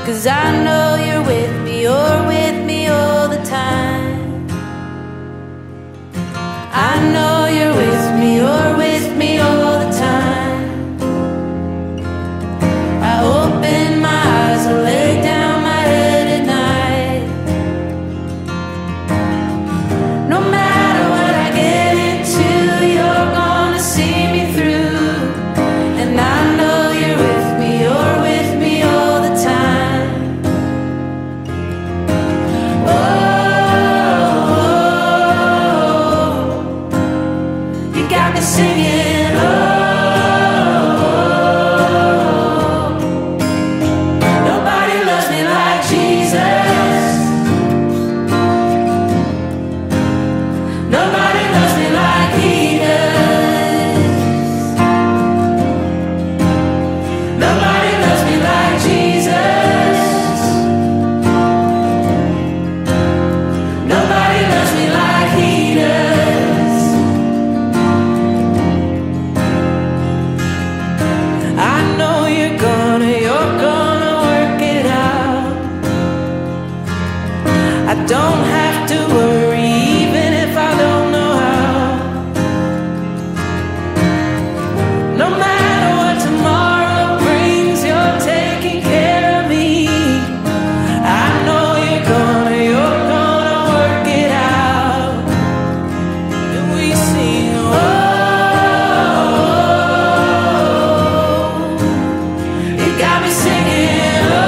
'Cause I know you're with me, you're with me all the time. I know you're with me, you're with me all the time. I open my eyes, I lay down my head at night. No matter what I get into, you're gonna see me through. And I know you're with me, you're with me all the time. Oh, you got me singing, oh. Nobody loves me like Jesus. Nobody loves me like He does. Nobody loves me like Jesus. Nobody loves me like He does. I know you're gonna work it out. I don't have to worry, even if I don't know how. No matter what tomorrow brings, you're taking care of me. I know you're gonna work it out. And we sing, oh, you got me singing, oh.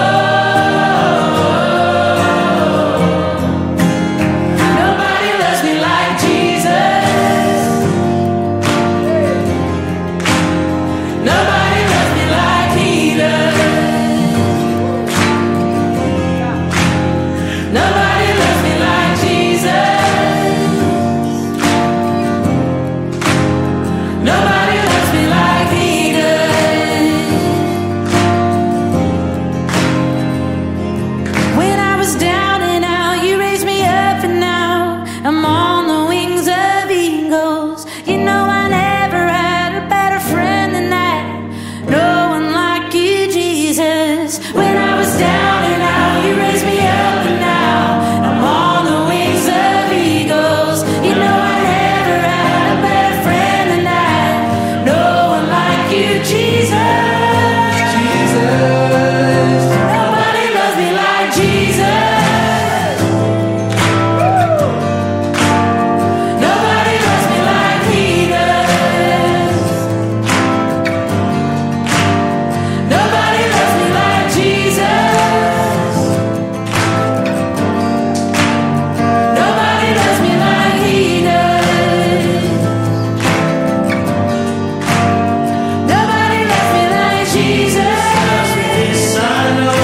Nobody loves me like Jesus. Nobody loves me like He does. Nobody loves me like Jesus. Nobody loves me like He does. When I was down and out, you raised me up, and now I'm on the wings of eagles. You know I never had a better friend than that. No one like you, Jesus. When I was down and out, you raised me up, and now I'm on the wings of eagles. You know I never had a better friend than that. No one like you, Jesus. Jesus. Nobody loves me like Jesus. Nobody loves me like He does. Nobody loves me like Jesus. Nobody loves me like He does. Nobody loves me like Jesus. Yes, I know.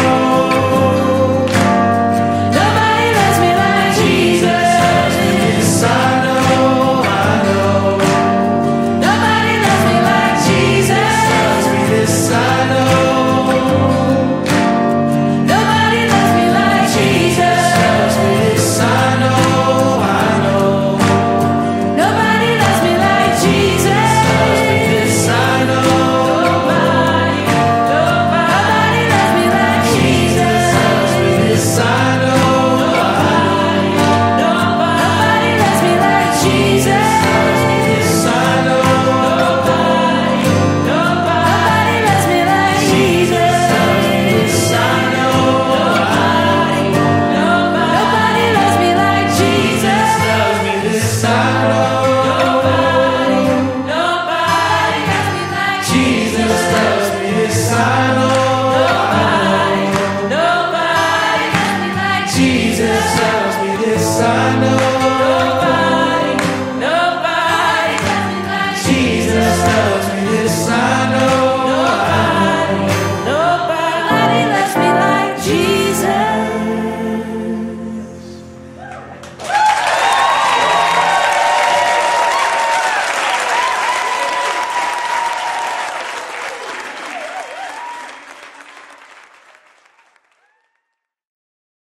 Nobody loves me like Jesus. Yes, I know, I know. Nobody loves me like Jesus. Yes, I know. Nobody loves me like Jesus. Yes, I know, I know. Nobody loves me like Jesus. Yes, I know. Nobody loves me like Jesus. Yes, I know. Nobody loves me like Jesus. Yes, I know. Nobody loves me like Jesus. Yes, I know. Nobody loves me like Jesus. Yes, I know. Nobody loves me like Jesus. Jesus loves me. Yes, I know.